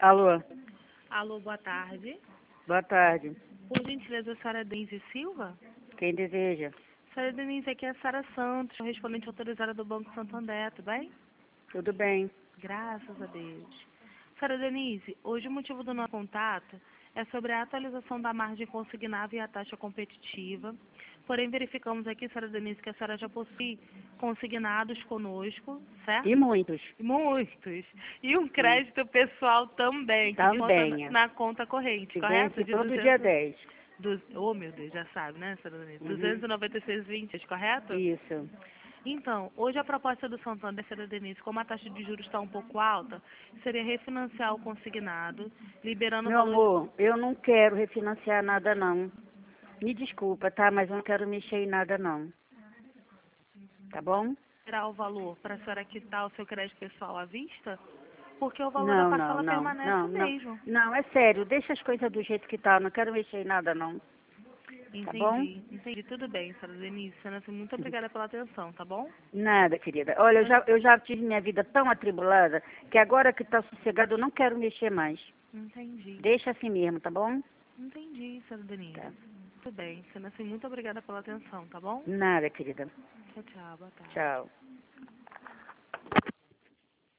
Alô, Alô, boa tarde. boa tarde. Por gentileza, a senhora Denise Silva? Quem deseja? Senhora Denise, aqui é a Sara Santos, correspondente autorizada do Banco Santander, tudo bem? Tudo bem? Graças a Deus. Senhora Denise, hoje o motivo do nosso contato é sobre a atualização da margem consignada e a taxa competitiva. Porém, verificamos aqui, senhora Denise, que a senhora já possui consignados conosco, certo? E muitos. Muitos. E um crédito pessoal também, que Também. conta na conta corrente, Que correto? vence De todo 200, dia 10. Oh, meu Deus, já sabe, né, senhora Denise? Uhum. 296,20, correto? Isso. Então, hoje a proposta do Santander, senhora Denise, como a taxa de juros está um pouco alta, seria refinanciar o consignado, liberando o Meu valor amor, eu não quero refinanciar nada não. Me desculpa, tá? Mas eu não quero mexer em nada não. Tá bom? tirar o valor para a senhora quitar o seu crédito pessoal à vista, porque o valor da Não, não, parcela não, permanece não, o não. mesmo. Não, é sério, deixa as coisas do jeito que tá. Eu não quero mexer em nada não. Tá bom? Entendi. Tudo bem, senhora Denise. Senhora, muito obrigada pela atenção, tá bom? Nada, querida. Olha, eu já tive minha vida tão atribulada que agora que tá sossegado eu não quero mexer mais. Entendi. Deixa assim mesmo, tá bom? Entendi, senhora Denise. Tá. Tudo bem. Senhora, muito obrigada pela atenção, tá bom? Nada, querida. Tchau, tchau. Boa tarde. Tchau.